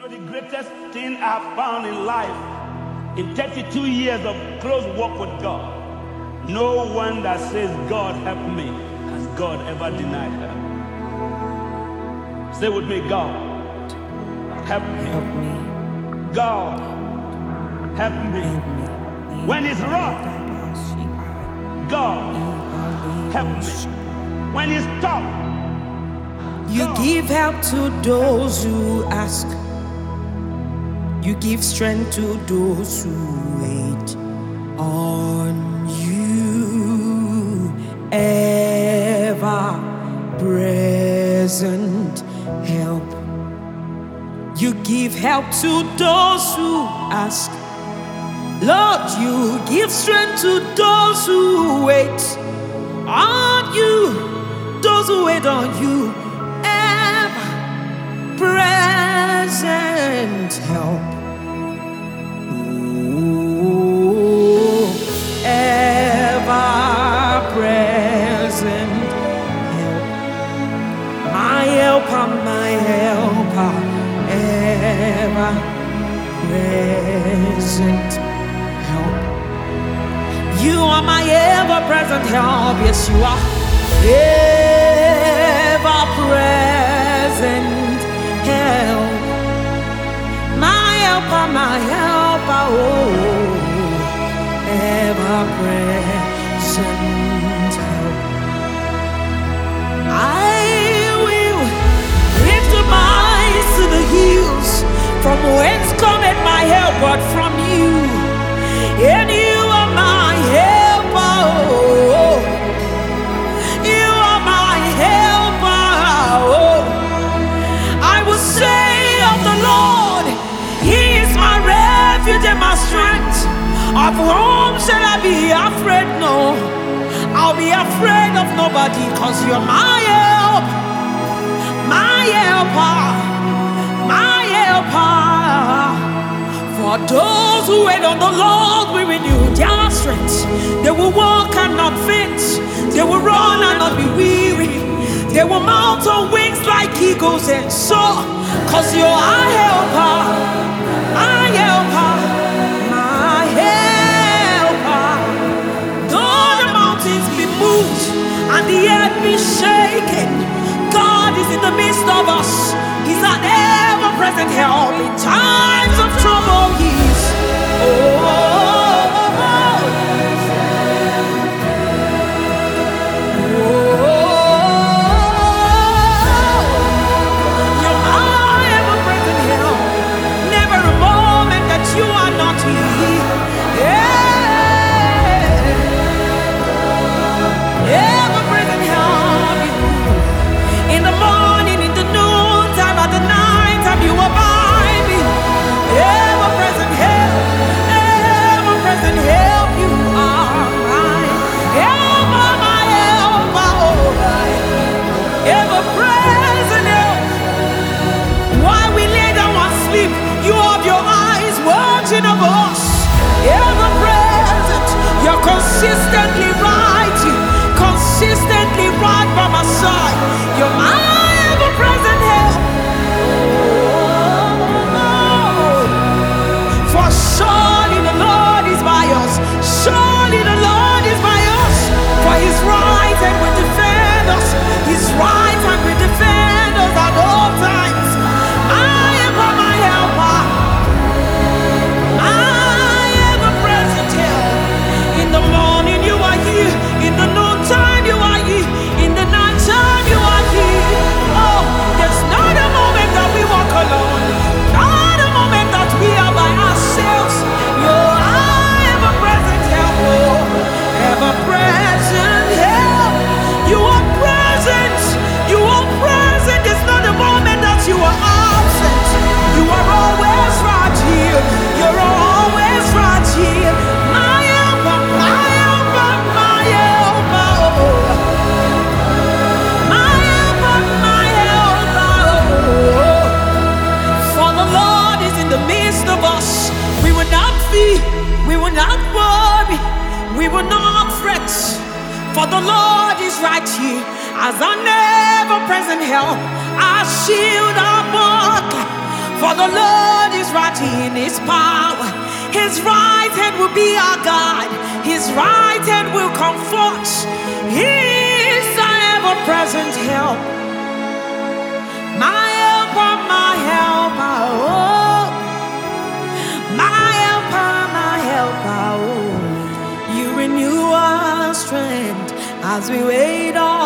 know the greatest thing I've found in life, in 32 years of close walk with God, no one that says, God help me, has God ever denied help. Say with me, God, help me. Help me. God, help me. When it's rough, God, help me. When it's tough, You give help to those who ask. You give strength to those who wait on you. Ever present help. You give help to those who ask. Lord, you give strength to those who wait on you. Those who wait on you. Ever present help. Oh, ever present help. My helper, ever present help. You are my ever present help. Yes, you are. Ever present help. My helper, oh, ever present help. I will lift up my eyes to the hills, from whence cometh my help, but from you. And you are my helper, oh. You are my helper, oh. I will say of the Lord, He is my refuge and my strength. Of whom shall I be afraid? No, I'll be afraid of nobody, 'cause you're my help, my helper, my helper. For those who wait on the Lord will renew their strength. They will walk and not faint. They will run and not be weary. They will mount on wings like eagles and soar. 'Cause you're our helper, my helper, my helper. Though the mountains be moved and the earth be shaken, God is in the midst of us. He's an ever-present help in times of trouble. He's you're my ever-present help. Never a moment that you are not here. Ever-present help. In the morning, in the noontime, at the night time, you are by me. Ever-present help, ever-present help. You are my helper, my helper, oh my ever-present help. While we lay down and sleep, you have your eyes watching over us. Ever-present, you're consistently right, consistently right by my side. You're my ever-present help. For surely the Lord is by us. Surely the Lord is by us. For His right hand will defend us. His right hand will defend us at all times. My helper, my helper, my ever-present help. In the morning you are here. In the noontime you are here. In the nighttime you are here. Oh, there's not a moment that we walk alone. Not a moment that we are by ourselves. You're our ever-present help, oh, ever-present help. You are present. You are present. There's not a moment that you are absent. You are always right here. You're always right here. My helper, my helper, my helper, oh. My helper, my helper, oh. For the Lord is in the midst of us. We will not fear, we will not worry, we will not fret. For the Lord is right here as our ever-present help, our shield, our buckler. For the Lord is mighty in his power. His right hand will be our guide. His right hand will comfort. He is our ever-present help. My helper, my helper, oh. My helper, my helper, oh. You renew our strength as we wait on